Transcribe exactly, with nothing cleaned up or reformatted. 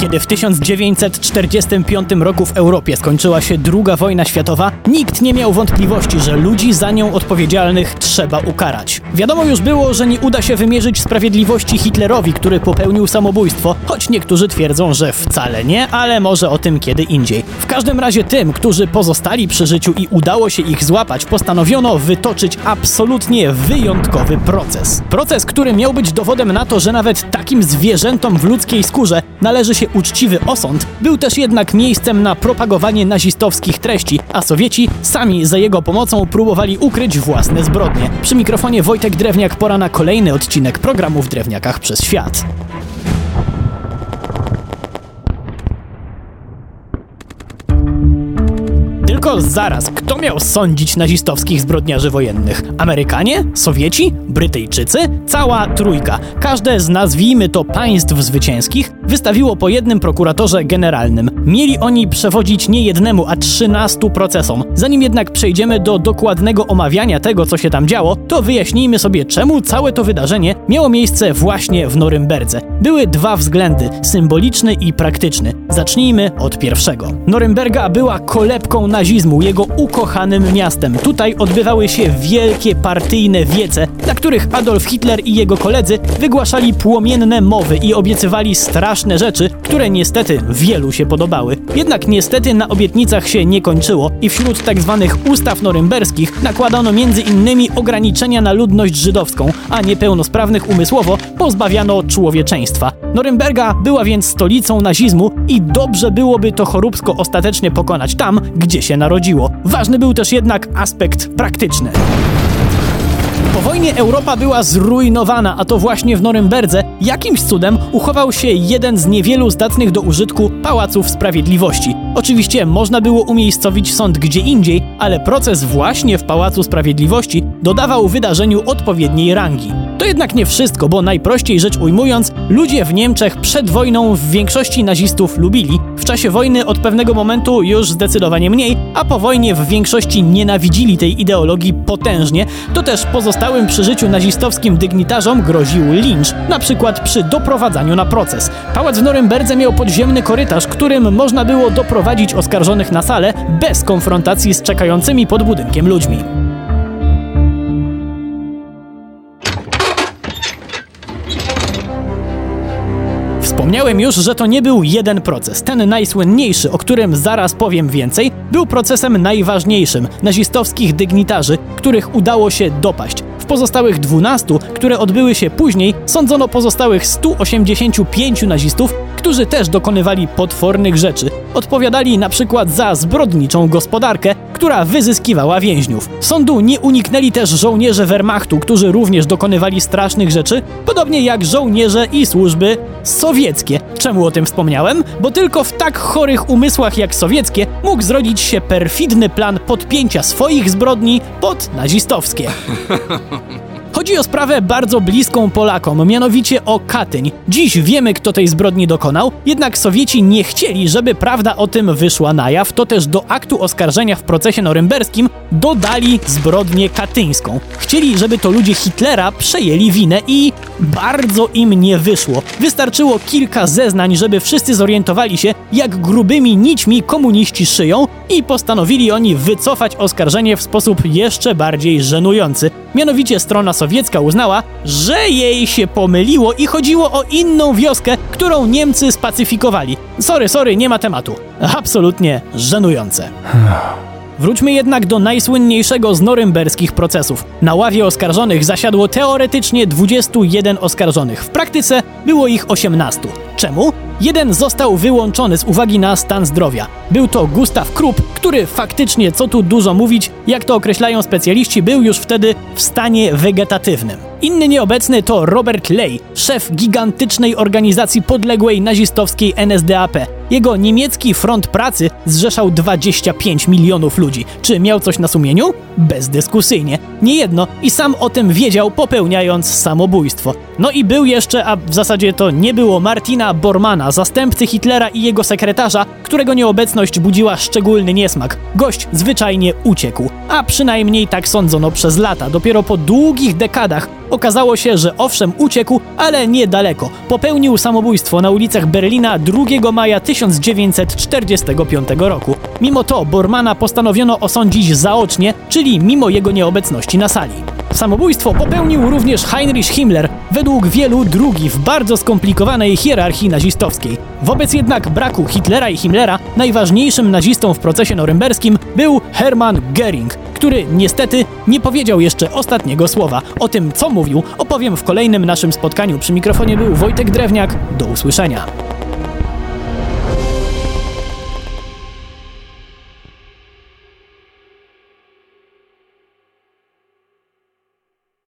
Kiedy w tysiąc dziewięćset czterdziestym piątym roku w Europie skończyła się druga wojna światowa, nikt nie miał wątpliwości, że ludzi za nią odpowiedzialnych trzeba ukarać. Wiadomo już było, że nie uda się wymierzyć sprawiedliwości Hitlerowi, który popełnił samobójstwo, choć niektórzy twierdzą, że wcale nie, ale może o tym kiedy indziej. W każdym razie tym, którzy pozostali przy życiu i udało się ich złapać, postanowiono wytoczyć absolutnie wyjątkowy proces. Proces, który miał być dowodem na to, że nawet takim zwierzętom w ludzkiej skórze należy się uczciwy osąd, był też jednak miejscem na propagowanie nazistowskich treści, a Sowieci sami za jego pomocą próbowali ukryć własne zbrodnie. Przy mikrofonie Wojtek Drewniak, pora na kolejny odcinek programu W Drewniakach przez świat. Tylko zaraz, kto miał sądzić nazistowskich zbrodniarzy wojennych? Amerykanie? Sowieci? Brytyjczycy? Cała trójka. Każde z, nazwijmy to, państw zwycięskich wystawiło po jednym prokuratorze generalnym. Mieli oni przewodzić nie jednemu, a trzynastu procesom. Zanim jednak przejdziemy do dokładnego omawiania tego, co się tam działo, to wyjaśnijmy sobie, czemu całe to wydarzenie miało miejsce właśnie w Norymberdze. Były dwa względy, symboliczny i praktyczny. Zacznijmy od pierwszego. Norymberga była kolebką nazizmu, jego ukochanym miastem. Tutaj odbywały się wielkie partyjne wiece, na których Adolf Hitler i jego koledzy wygłaszali płomienne mowy i obiecywali straszne rzeczy, które niestety wielu się podobały. Jednak niestety na obietnicach się nie kończyło i wśród tak zwanych ustaw norymberskich nakładano między innymi ograniczenia na ludność żydowską, a niepełnosprawnych umysłowo pozbawiano człowieczeństwa. Norymberga była więc stolicą nazizmu i dobrze byłoby to choróbsko ostatecznie pokonać tam, gdzie się narodziło. Ważny był też jednak aspekt praktyczny. Po wojnie Europa była zrujnowana, a to właśnie w Norymberdze jakimś cudem uchował się jeden z niewielu zdatnych do użytku pałaców sprawiedliwości. Oczywiście można było umiejscowić sąd gdzie indziej, ale proces właśnie w Pałacu Sprawiedliwości dodawał wydarzeniu odpowiedniej rangi. To jednak nie wszystko, bo najprościej rzecz ujmując, ludzie w Niemczech przed wojną w większości nazistów lubili, w czasie wojny od pewnego momentu już zdecydowanie mniej, a po wojnie w większości nienawidzili tej ideologii potężnie, to też pozostałym przy życiu nazistowskim dygnitarzom groził lincz, na przykład przy doprowadzaniu na proces. Pałac w Norymberdze miał podziemny korytarz, którym można było doprowadzić oskarżonych na salę bez konfrontacji z czekającymi pod budynkiem ludźmi. Wspomniałem już, że to nie był jeden proces. Ten najsłynniejszy, o którym zaraz powiem więcej, był procesem najważniejszym nazistowskich dygnitarzy, których udało się dopaść. W pozostałych dwunastu, które odbyły się później, sądzono pozostałych stu osiemdziesięciu pięciu nazistów, którzy też dokonywali potwornych rzeczy. Odpowiadali na przykład za zbrodniczą gospodarkę, która wyzyskiwała więźniów. Sądu nie uniknęli też żołnierze Wehrmachtu, którzy również dokonywali strasznych rzeczy, podobnie jak żołnierze i służby sowieckie. Czemu o tym wspomniałem? Bo tylko w tak chorych umysłach jak sowieckie mógł zrodzić się perfidny plan podpięcia swoich zbrodni pod nazistowskie. Chodzi o sprawę bardzo bliską Polakom, mianowicie o Katyń. Dziś wiemy, kto tej zbrodni dokonał, jednak Sowieci nie chcieli, żeby prawda o tym wyszła na jaw, to też do aktu oskarżenia w procesie norymberskim dodali zbrodnię katyńską. Chcieli, żeby to ludzie Hitlera przejęli winę i bardzo im nie wyszło. Wystarczyło kilka zeznań, żeby wszyscy zorientowali się, jak grubymi nićmi komuniści szyją i postanowili oni wycofać oskarżenie w sposób jeszcze bardziej żenujący. Mianowicie strona sowiecka uznała, że jej się pomyliło i chodziło o inną wioskę, którą Niemcy spacyfikowali. Sorry, sorry, nie ma tematu. Absolutnie żenujące. Wróćmy jednak do najsłynniejszego z norymberskich procesów. Na ławie oskarżonych zasiadło teoretycznie dwudziestu jeden oskarżonych. W praktyce było ich osiemnastu. Czemu? Jeden został wyłączony z uwagi na stan zdrowia. Był to Gustav Krupp, który faktycznie, co tu dużo mówić, jak to określają specjaliści, był już wtedy w stanie wegetatywnym. Inny nieobecny to Robert Ley, szef gigantycznej organizacji podległej nazistowskiej N S D A P. Jego niemiecki front pracy zrzeszał dwadzieścia pięć milionów ludzi. Czy miał coś na sumieniu? Bezdyskusyjnie. Niejedno i sam o tym wiedział, popełniając samobójstwo. No i był jeszcze, a w zasadzie to nie było Martina Erwina Bormana, zastępcy Hitlera i jego sekretarza, którego nieobecność budziła szczególny niesmak. Gość zwyczajnie uciekł, a przynajmniej tak sądzono przez lata. Dopiero po długich dekadach okazało się, że owszem uciekł, ale niedaleko. Popełnił samobójstwo na ulicach Berlina drugiego maja tysiąc dziewięćset czterdziestego piątego roku. Mimo to Bormana postanowiono osądzić zaocznie, czyli mimo jego nieobecności na sali. Samobójstwo popełnił również Heinrich Himmler, według wielu drugi w bardzo skomplikowanej hierarchii nazistowskiej. Wobec jednak braku Hitlera i Himmlera najważniejszym nazistą w procesie norymberskim był Hermann Göring, który niestety nie powiedział jeszcze ostatniego słowa. O tym, co mówił, opowiem w kolejnym naszym spotkaniu. Przy mikrofonie był Wojtek Drewniak. Do usłyszenia.